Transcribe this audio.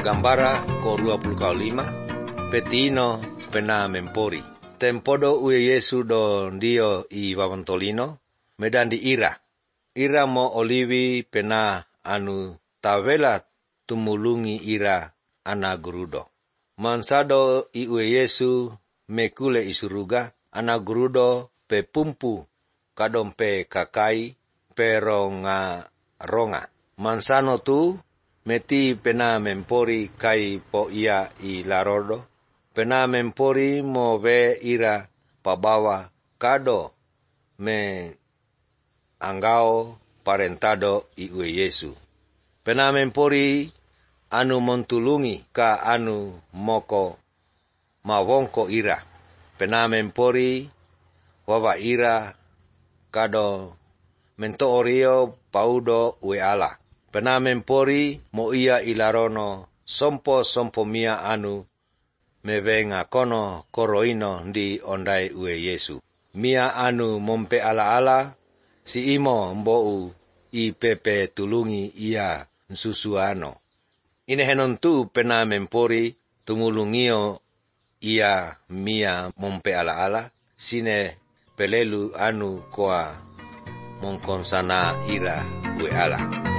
Gambara ko 25 petino pena mempori. Tempodo ue Yesu do ndio I wawantolino medan di ira. Ira mo olivi pena anu tawela tumulungi ira ana gurudo. Mansado I ue Yesu mekule isuruga ana gurudo pe pumpu kadompe kakai peronga ronga. Mansano tu meti pena mempori kai po ia I larodo. Pena mempori mo ve ira pabawa kado me angao parentado I ue Yesu. Pena mempori anu montulungi ka anu moko mawongko ira. Pena mempori wawa ira kado mento orio paudo ue ala. Pena mempori mo ia ilarono sompo mia anu mevenga kono koroino di ondai ue Yesu. Mia anu mompe ala si imo mbou I pepe tulungi ia nsusuano. Ine henontu pena mempori tumulungio ia mia mompe ala sine pelelu anu koa mongkonsana ira ue ala.